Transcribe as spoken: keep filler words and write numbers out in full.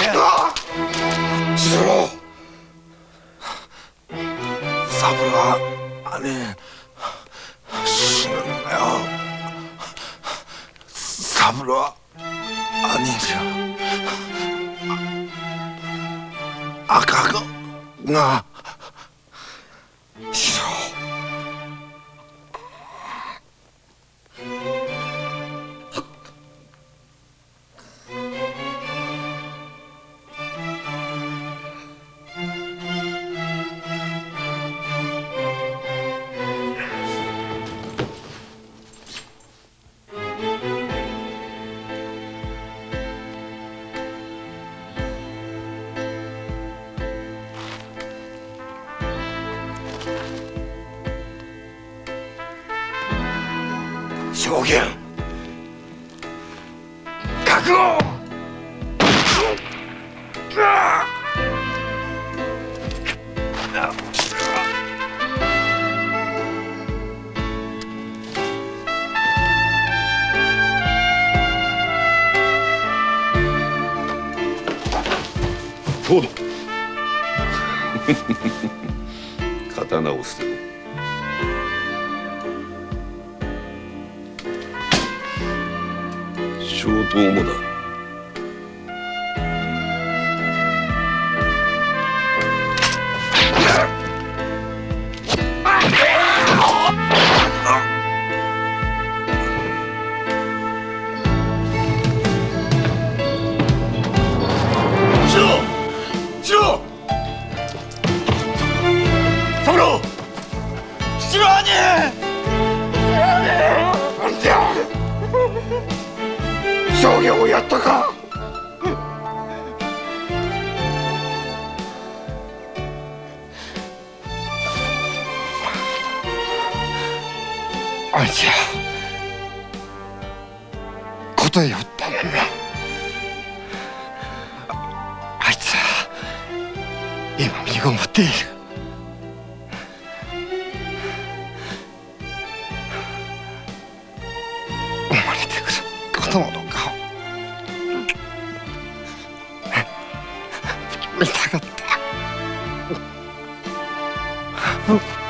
次郎、三郎は姉死ぬんだよ。三郎は兄じゃ赤子が次郎、証言覚悟。 東堂刀を捨てろ。小刀もだ。証言をやったか。あいつは答えをったんだ。あいつは今身ごもっている。生まれてくる子供の顔見たかった。